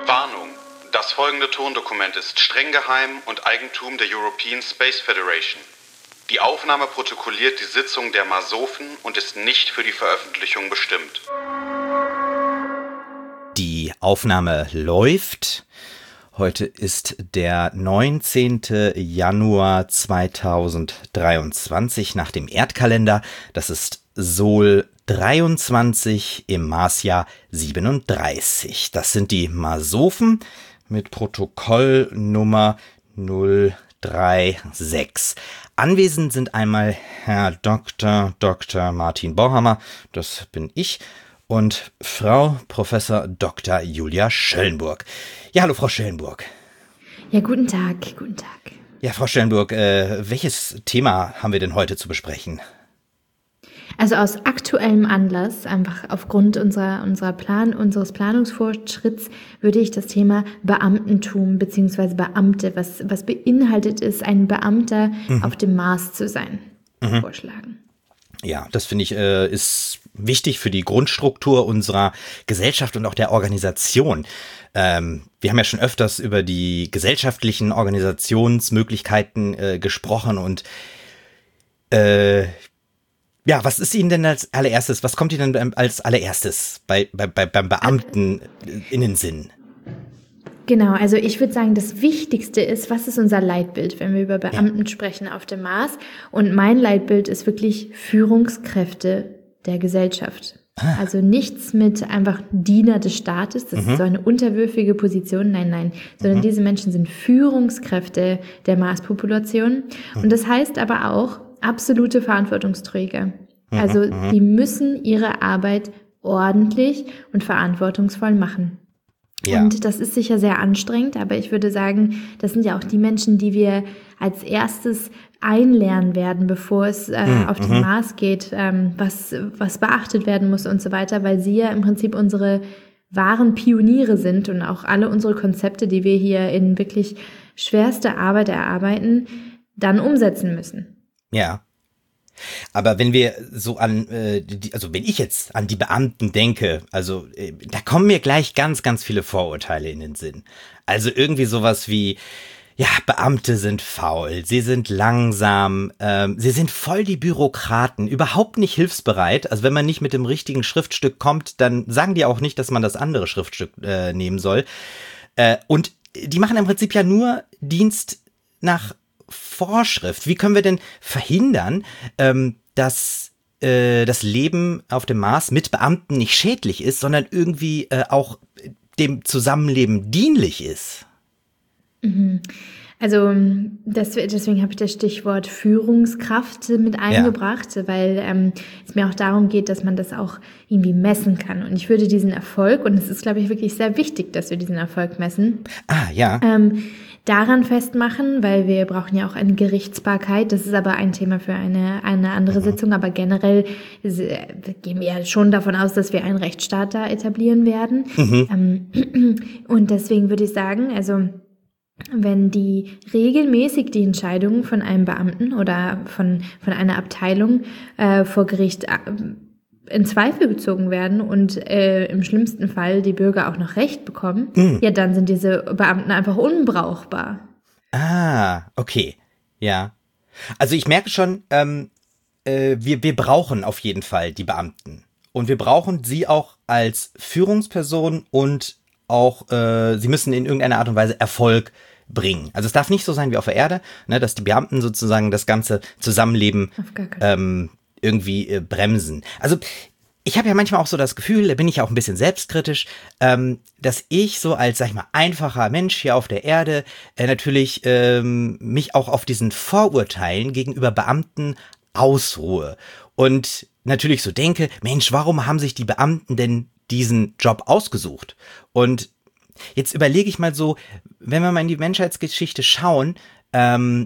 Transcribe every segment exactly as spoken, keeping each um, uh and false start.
Warnung. Das folgende Tondokument ist streng geheim und Eigentum der European Space Federation. Die Aufnahme protokolliert die Sitzung der Masofen und ist nicht für die Veröffentlichung bestimmt. Die Aufnahme läuft. Heute ist der neunzehnte Januar zweitausenddreiundzwanzig nach dem Erdkalender. Das ist Sol dreiundzwanzig im Marsjahr siebenunddreißig. Das sind die Masofen mit Protokollnummer null drei sechs. Anwesend sind einmal Herr Doktor Doktor Martin Bauhammer, das bin ich, und Frau Professor Doktor Julia Schellenburg. Ja, hallo Frau Schellenburg. Ja, guten Tag, guten Tag. Ja, Frau Schellenburg, äh, welches Thema haben wir denn heute zu besprechen? Also aus aktuellem Anlass, einfach aufgrund unserer, unserer Plan, unseres Planungsfortschritts, würde ich das Thema Beamtentum bzw. Beamte, was, was beinhaltet ist, ein Beamter mhm. auf dem Mars zu sein, mhm. vorschlagen. Ja, das finde ich äh, ist wichtig für die Grundstruktur unserer Gesellschaft und auch der Organisation. Ähm, wir haben ja schon öfters über die gesellschaftlichen Organisationsmöglichkeiten äh, gesprochen und äh, ja, was ist Ihnen denn als allererstes, was kommt Ihnen denn als allererstes bei, bei, bei, beim Beamten in den Sinn? Genau, also ich würde sagen, das Wichtigste ist, was ist unser Leitbild, wenn wir über Beamten ja. sprechen auf dem Mars? Und mein Leitbild ist wirklich Führungskräfte der Gesellschaft. Ah. Also nichts mit einfach Diener des Staates, das mhm. ist so eine unterwürfige Position, nein, nein, sondern mhm. diese Menschen sind Führungskräfte der Marspopulation. Mhm. Und das heißt aber auch, absolute Verantwortungsträger. Also mhm, die müssen ihre Arbeit ordentlich und verantwortungsvoll machen. Ja. Und das ist sicher sehr anstrengend, aber ich würde sagen, das sind ja auch die Menschen, die wir als erstes einlernen werden, bevor es äh, mhm, auf den Mars geht, ähm, was, was beachtet werden muss und so weiter, weil sie ja im Prinzip unsere wahren Pioniere sind und auch alle unsere Konzepte, die wir hier in wirklich schwerster Arbeit erarbeiten, dann umsetzen müssen. Ja, aber wenn wir so an, äh, die, also wenn ich jetzt an die Beamten denke, also äh, da kommen mir gleich ganz, ganz viele Vorurteile in den Sinn. Also irgendwie sowas wie, ja, Beamte sind faul, sie sind langsam, ähm, sie sind voll die Bürokraten, überhaupt nicht hilfsbereit. Also wenn man nicht mit dem richtigen Schriftstück kommt, dann sagen die auch nicht, dass man das andere Schriftstück äh, nehmen soll. Äh, und die machen im Prinzip ja nur Dienst nach Vorschrift. Wie können wir denn verhindern, ähm, dass äh, das Leben auf dem Mars mit Beamten nicht schädlich ist, sondern irgendwie äh, auch dem Zusammenleben dienlich ist? Mhm. Also das, deswegen habe ich das Stichwort Führungskraft mit eingebracht, ja. weil ähm, es mir auch darum geht, dass man das auch irgendwie messen kann. Und ich würde diesen Erfolg, und es ist, glaube ich, wirklich sehr wichtig, dass wir diesen Erfolg messen, ah, ja. ähm, daran festmachen, weil wir brauchen ja auch eine Gerichtsbarkeit. Das ist aber ein Thema für eine, eine andere mhm. Sitzung. Aber generell gehen wir ja schon davon aus, dass wir einen Rechtsstaat da etablieren werden. Mhm. Ähm, und deswegen würde ich sagen, also wenn die regelmäßig die Entscheidungen von einem Beamten oder von, von einer Abteilung äh, vor Gericht äh, in Zweifel gezogen werden und äh, im schlimmsten Fall die Bürger auch noch Recht bekommen, mhm. ja, dann sind diese Beamten einfach unbrauchbar. Ah, okay, ja. Also ich merke schon, ähm, äh, wir, wir brauchen auf jeden Fall die Beamten. Und wir brauchen sie auch als Führungsperson und auch, äh, sie müssen in irgendeiner Art und Weise Erfolg bringen. Also es darf nicht so sein wie auf der Erde, ne, dass die Beamten sozusagen das ganze Zusammenleben ähm, irgendwie äh, bremsen. Also ich habe ja manchmal auch so das Gefühl, da bin ich ja auch ein bisschen selbstkritisch, ähm, dass ich so als, sag ich mal, einfacher Mensch hier auf der Erde äh, natürlich ähm, mich auch auf diesen Vorurteilen gegenüber Beamten ausruhe und natürlich so denke, Mensch, warum haben sich die Beamten denn diesen Job ausgesucht? Und jetzt überlege ich mal so, wenn wir mal in die Menschheitsgeschichte schauen, ähm,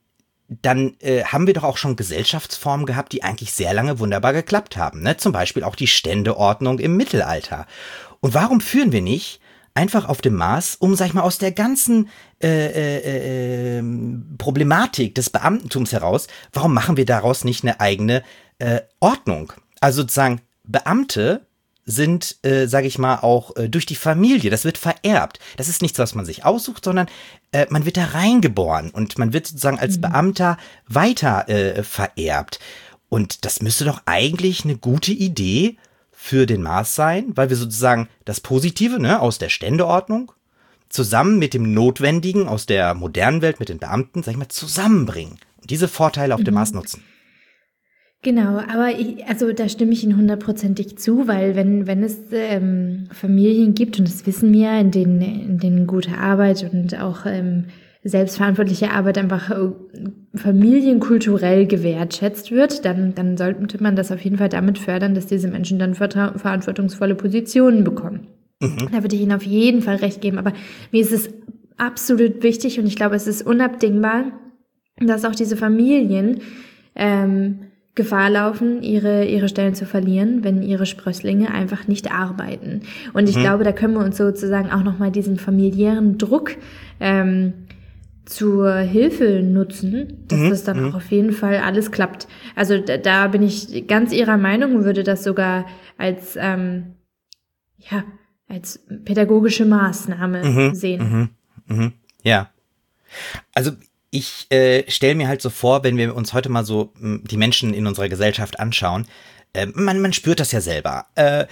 dann äh, haben wir doch auch schon Gesellschaftsformen gehabt, die eigentlich sehr lange wunderbar geklappt haben. Ne? Zum Beispiel auch die Ständeordnung im Mittelalter. Und warum führen wir nicht einfach auf dem Mars, um, sag ich mal, aus der ganzen äh, äh, äh, Problematik des Beamtentums heraus, warum machen wir daraus nicht eine eigene äh, Ordnung? Also sozusagen, Beamte sind, äh, sage ich mal, auch äh, durch die Familie. Das wird vererbt. Das ist nichts, was man sich aussucht, sondern äh, man wird da reingeboren und man wird sozusagen als mhm. Beamter weiter äh, vererbt. Und das müsste doch eigentlich eine gute Idee für den Mars sein, weil wir sozusagen das Positive, ne, aus der Ständeordnung zusammen mit dem Notwendigen aus der modernen Welt, mit den Beamten, sag ich mal, zusammenbringen und diese Vorteile auf mhm. dem Mars nutzen. Genau, aber ich, also da stimme ich Ihnen hundertprozentig zu, weil wenn wenn es ähm, Familien gibt, und das wissen wir, in denen, in denen gute Arbeit und auch ähm, selbstverantwortliche Arbeit einfach äh, familienkulturell gewertschätzt wird, dann dann sollte man das auf jeden Fall damit fördern, dass diese Menschen dann vertra- verantwortungsvolle Positionen bekommen. Mhm. Da würde ich Ihnen auf jeden Fall recht geben, aber mir ist es absolut wichtig und ich glaube, es ist unabdingbar, dass auch diese Familien ähm, Gefahr laufen, ihre ihre Stellen zu verlieren, wenn ihre Sprösslinge einfach nicht arbeiten. Und ich mhm. glaube, da können wir uns sozusagen auch nochmal diesen familiären Druck ähm, zur Hilfe nutzen, dass mhm. das dann mhm. auch auf jeden Fall alles klappt. Also da, da bin ich ganz Ihrer Meinung und würde das sogar als ähm, ja als pädagogische Maßnahme mhm. sehen. Mhm. Mhm. Ja. Also ich äh, stelle mir halt so vor, wenn wir uns heute mal so m, die Menschen in unserer Gesellschaft anschauen, äh, man, man spürt das ja selber. Äh,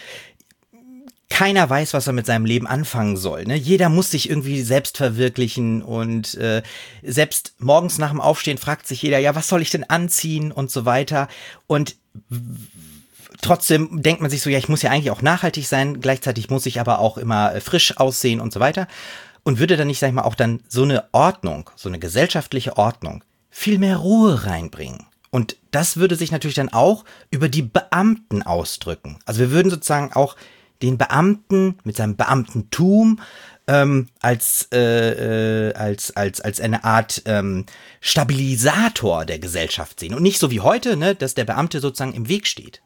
keiner weiß, was er mit seinem Leben anfangen soll. Ne? Jeder muss sich irgendwie selbst verwirklichen und äh, selbst morgens nach dem Aufstehen fragt sich jeder, ja, was soll ich denn anziehen und so weiter. Und w- trotzdem denkt man sich so, ja, ich muss ja eigentlich auch nachhaltig sein, gleichzeitig muss ich aber auch immer äh, frisch aussehen und so weiter. Und würde dann nicht, sag ich mal, auch dann so eine Ordnung, so eine gesellschaftliche Ordnung, viel mehr Ruhe reinbringen. Und das würde sich natürlich dann auch über die Beamten ausdrücken. Also wir würden sozusagen auch den Beamten mit seinem Beamtentum ähm, als, äh, äh, als, als, als eine Art ähm, Stabilisator der Gesellschaft sehen. Und nicht so wie heute, ne, dass der Beamte sozusagen im Weg steht.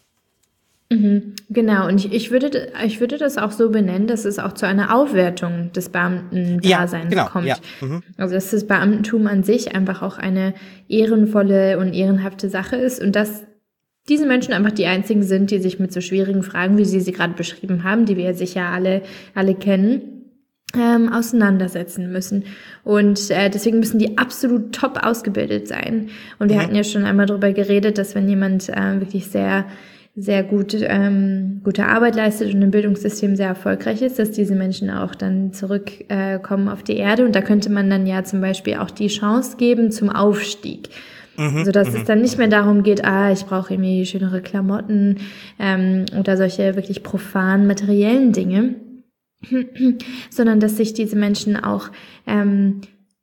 Mhm, genau, und ich, ich, würde, ich würde das auch so benennen, dass es auch zu einer Aufwertung des Beamtendaseins ja, genau, kommt. Ja. Mhm. Also dass das Beamtentum an sich einfach auch eine ehrenvolle und ehrenhafte Sache ist und dass diese Menschen einfach die einzigen sind, die sich mit so schwierigen Fragen, wie Sie sie gerade beschrieben haben, die wir ja sicher alle, alle kennen, ähm, auseinandersetzen müssen. Und äh, deswegen müssen die absolut top ausgebildet sein. Und wir mhm. hatten ja schon einmal darüber geredet, dass wenn jemand äh, wirklich sehr sehr gut ähm, gute Arbeit leistet und im Bildungssystem sehr erfolgreich ist, dass diese Menschen auch dann zurückkommen äh, auf die Erde. Und da könnte man dann ja zum Beispiel auch die Chance geben zum Aufstieg. Mhm, sodass mhm. es dann nicht mehr darum geht, ah, ich brauche irgendwie schönere Klamotten ähm, oder solche wirklich profanen materiellen Dinge, sondern dass sich diese Menschen auch ähm,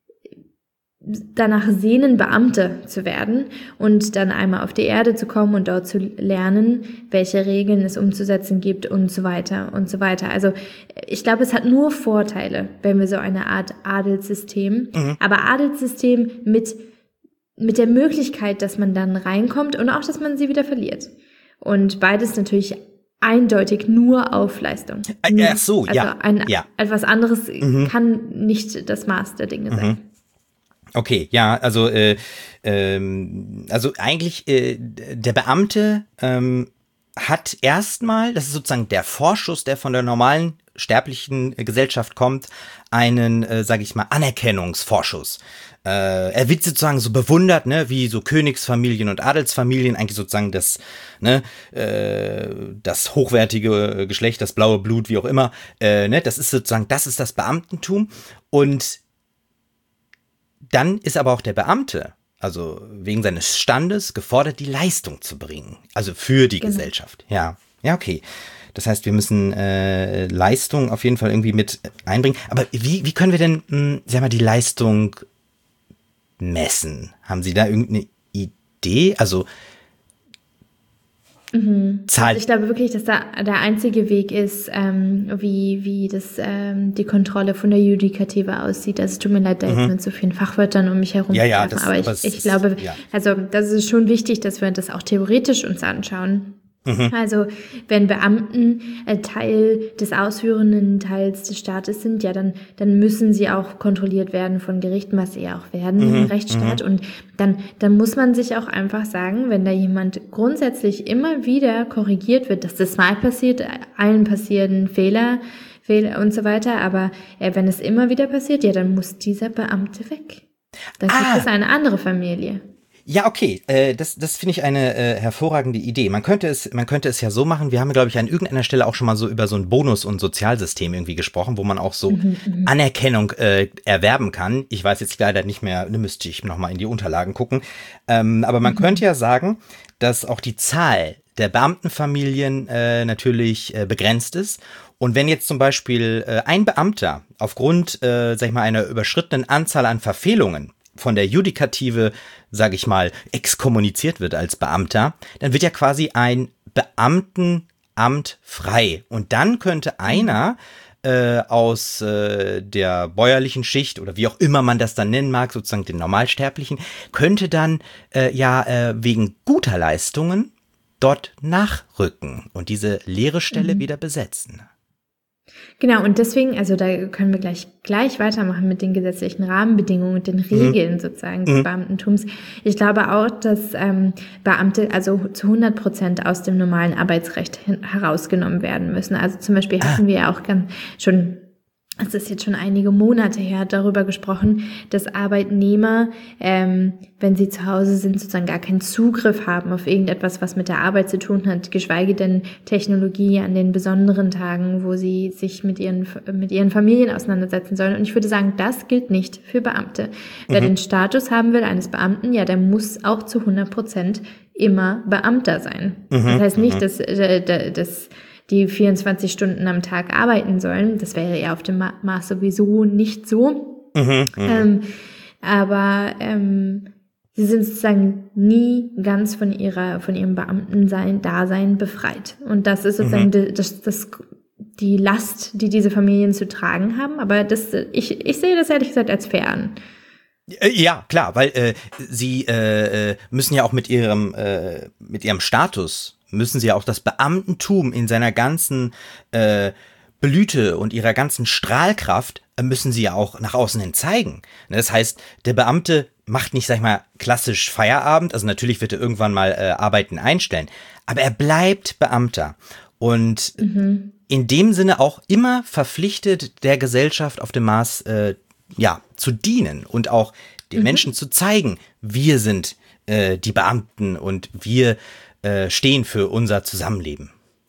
danach sehnen, Beamte zu werden und dann einmal auf die Erde zu kommen und dort zu lernen, welche Regeln es umzusetzen gibt und so weiter und so weiter. Also ich glaube, es hat nur Vorteile, wenn wir so eine Art Adelssystem, mhm. aber Adelssystem mit mit der Möglichkeit, dass man dann reinkommt und auch, dass man sie wieder verliert. Und beides natürlich eindeutig nur auf Leistung. Ach so, also ja. Ein, ja. Etwas anderes mhm. kann nicht das Maß der Dinge sein. Okay, ja, also äh, ähm, also eigentlich äh, der Beamte ähm, hat erstmal, das ist sozusagen der Vorschuss, der von der normalen sterblichen Gesellschaft kommt, einen, äh, sage ich mal, Anerkennungsvorschuss. Äh, er wird sozusagen so bewundert, ne, wie so Königsfamilien und Adelsfamilien, eigentlich sozusagen das, ne, äh, das hochwertige Geschlecht, das blaue Blut, wie auch immer, äh, ne, das ist sozusagen, das ist das Beamtentum. Und dann ist aber auch der Beamte, also wegen seines Standes, gefordert, die Leistung zu bringen. Also für die genau. Gesellschaft. Ja, ja, okay. Das heißt, wir müssen äh, Leistung auf jeden Fall irgendwie mit einbringen. Aber wie, wie können wir denn, mh, sag mal, die Leistung messen? Haben Sie da irgendeine Idee? Also Mhm. Also ich glaube wirklich, dass da der einzige Weg ist, ähm, wie wie das ähm, die Kontrolle von der Judikative aussieht. Also es tut mir leid, da jetzt mhm. mit so vielen Fachwörtern um mich herum ja, ja, zu das, aber ich, das, ich glaube, ja. also das ist schon wichtig, dass wir das auch theoretisch uns anschauen. Mhm. Also wenn Beamten äh, Teil des ausführenden Teils des Staates sind, ja, dann, dann müssen sie auch kontrolliert werden von Gerichten, was sie ja auch werden mhm. im Rechtsstaat. Mhm. Und dann, dann muss man sich auch einfach sagen, wenn da jemand grundsätzlich immer wieder korrigiert wird, dass das mal passiert, allen passieren Fehler, Fehler und so weiter, aber äh, wenn es immer wieder passiert, ja, dann muss dieser Beamte weg. Dann gibt ah. es eine andere Familie. Ja, okay, äh, das, das finde ich eine äh, hervorragende Idee. Man könnte es, man könnte es ja so machen, wir haben, glaube ich, an irgendeiner Stelle auch schon mal so über so ein Bonus- und Sozialsystem irgendwie gesprochen, wo man auch so mhm, Anerkennung äh, erwerben kann. Ich weiß jetzt leider nicht mehr, da müsste ich nochmal in die Unterlagen gucken. Ähm, aber man mhm. könnte ja sagen, dass auch die Zahl der Beamtenfamilien äh, natürlich äh, begrenzt ist. Und wenn jetzt zum Beispiel äh, ein Beamter aufgrund, äh, sag ich mal, einer überschrittenen Anzahl an Verfehlungen von der Judikative, sage ich mal, exkommuniziert wird als Beamter, dann wird ja quasi ein Beamtenamt frei. Und dann könnte einer äh, aus äh, der bäuerlichen Schicht oder wie auch immer man das dann nennen mag, sozusagen den Normalsterblichen, könnte dann äh, ja äh, wegen guter Leistungen dort nachrücken und diese leere Stelle mhm. wieder besetzen. Genau, und deswegen, also da können wir gleich gleich weitermachen mit den gesetzlichen Rahmenbedingungen und den Regeln mhm. sozusagen des mhm. Beamtentums. Ich glaube auch, dass ähm, Beamte also zu hundert Prozent aus dem normalen Arbeitsrecht hin, herausgenommen werden müssen. Also zum Beispiel hatten wir ja auch ganz schon, es ist jetzt schon einige Monate her, darüber gesprochen, dass Arbeitnehmer, ähm, wenn sie zu Hause sind, sozusagen gar keinen Zugriff haben auf irgendetwas, was mit der Arbeit zu tun hat, geschweige denn Technologie an den besonderen Tagen, wo sie sich mit ihren mit ihren Familien auseinandersetzen sollen. Und ich würde sagen, das gilt nicht für Beamte. Mhm. Wer den Status haben will eines Beamten, ja, der muss auch zu hundert Prozent immer Beamter sein. Mhm. Das heißt nicht, dass, äh, dass die vierundzwanzig Stunden am Tag arbeiten sollen. Das wäre ja auf dem Maß sowieso nicht so. Mhm, ähm, aber ähm, sie sind sozusagen nie ganz von ihrer, von ihrem Beamtensein, Dasein befreit. Und das ist sozusagen mhm. das, das, die Last, die diese Familien zu tragen haben. Aber das, ich, ich sehe das ehrlich gesagt als fair an. Ja, klar, weil äh, sie äh, müssen ja auch mit ihrem, äh, mit ihrem Status müssen sie auch das Beamtentum in seiner ganzen äh, Blüte und ihrer ganzen Strahlkraft äh, müssen sie ja auch nach außen hin zeigen. Das heißt, der Beamte macht nicht, sag ich mal, klassisch Feierabend, also natürlich wird er irgendwann mal äh, Arbeiten einstellen, aber er bleibt Beamter und mhm. in dem Sinne auch immer verpflichtet, der Gesellschaft auf dem Mars äh, ja, zu dienen und auch den mhm. Menschen zu zeigen, wir sind äh, die Beamten und wir stehen für unser Zusammenleben.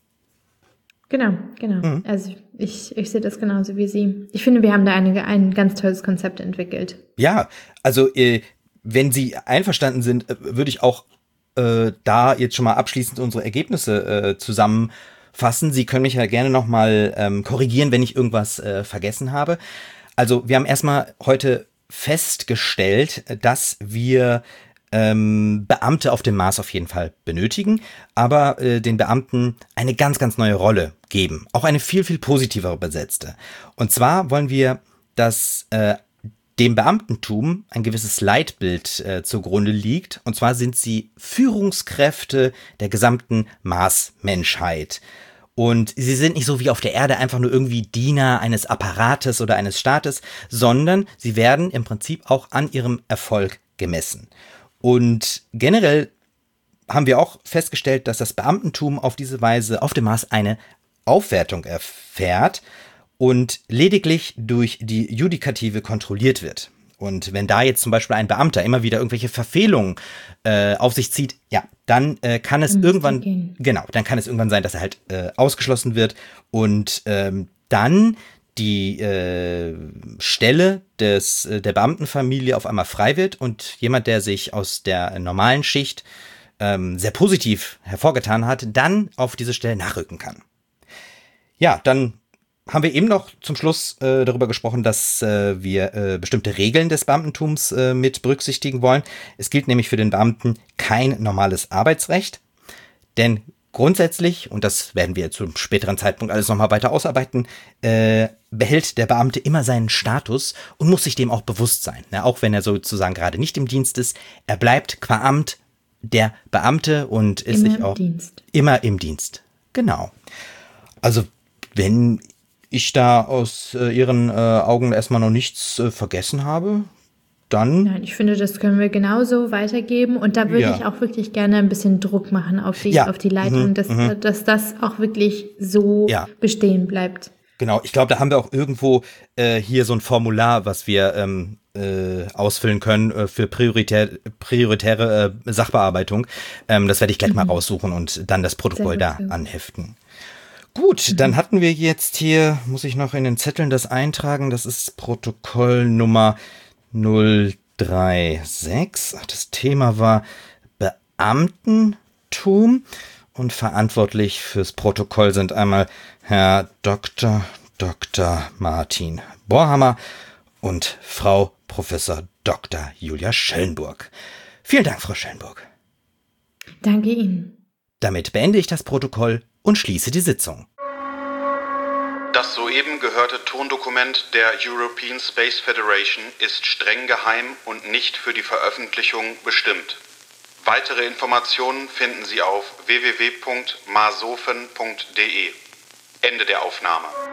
Genau, genau. Mhm. Also ich, ich sehe das genauso wie Sie. Ich finde, wir haben da eine, ein ganz tolles Konzept entwickelt. Ja, also äh, wenn Sie einverstanden sind, würde ich auch äh, da jetzt schon mal abschließend unsere Ergebnisse äh, zusammenfassen. Sie können mich ja gerne nochmal ähm, korrigieren, wenn ich irgendwas äh, vergessen habe. Also wir haben erstmal heute festgestellt, dass wir Beamte auf dem Mars auf jeden Fall benötigen, aber äh, den Beamten eine ganz, ganz neue Rolle geben. Auch eine viel, viel positivere besetzte. Und zwar wollen wir, dass äh, dem Beamtentum ein gewisses Leitbild äh, zugrunde liegt. Und zwar sind sie Führungskräfte der gesamten Mars-Menschheit. Und sie sind nicht so wie auf der Erde einfach nur irgendwie Diener eines Apparates oder eines Staates, sondern sie werden im Prinzip auch an ihrem Erfolg gemessen. Und generell haben wir auch festgestellt, dass das Beamtentum auf diese Weise auf dem Mars eine Aufwertung erfährt und lediglich durch die Judikative kontrolliert wird. Und wenn da jetzt zum Beispiel ein Beamter immer wieder irgendwelche Verfehlungen äh, auf sich zieht, ja, dann äh, kann es irgendwann, gehen. genau, dann kann es irgendwann sein, dass er halt äh, ausgeschlossen wird und ähm, dann die äh, Stelle des äh, der Beamtenfamilie auf einmal frei wird und jemand, der sich aus der normalen Schicht ähm, sehr positiv hervorgetan hat, dann auf diese Stelle nachrücken kann. Ja, dann haben wir eben noch zum Schluss äh, darüber gesprochen, dass äh, wir äh, bestimmte Regeln des Beamtentums äh, mit berücksichtigen wollen. Es gilt nämlich für den Beamten kein normales Arbeitsrecht, denn grundsätzlich, und das werden wir zum späteren Zeitpunkt alles nochmal weiter ausarbeiten, äh, behält der Beamte immer seinen Status und muss sich dem auch bewusst sein. Ne? Auch wenn er sozusagen gerade nicht im Dienst ist, er bleibt qua Amt der Beamte und ist immer sich im auch Dienst. immer im Dienst. Genau. Also wenn ich da aus äh, Ihren äh, Augen erstmal noch nichts äh, vergessen habe, dann... Nein, ich finde, das können wir genauso weitergeben. Und da würde Ja. ich auch wirklich gerne ein bisschen Druck machen auf die, Ja. auf die Leitung, Mhm. dass, Mhm. dass das auch wirklich so Ja. bestehen bleibt. Genau, ich glaube, da haben wir auch irgendwo äh, hier so ein Formular, was wir ähm, äh, ausfüllen können äh, für prioritär, prioritäre äh, Sachbearbeitung. Ähm, das werde ich gleich Mhm. mal raussuchen und dann das Protokoll Sehr da gut, sehr gut. anheften. Gut, Mhm. dann hatten wir jetzt hier, muss ich noch in den Zetteln das eintragen, das ist Protokoll Nummer null drei sechs. Ach, das Thema war Beamtentum und verantwortlich fürs Protokoll sind einmal Herr Doktor Doktor Martin Borhammer und Frau Professor Doktor Julia Schellenburg. Vielen Dank, Frau Schellenburg. Danke Ihnen. Damit beende ich das Protokoll und schließe die Sitzung. Das soeben gehörte Tondokument der European Space Federation ist streng geheim und nicht für die Veröffentlichung bestimmt. Weitere Informationen finden Sie auf w w w punkt masofen punkt d e. Ende der Aufnahme.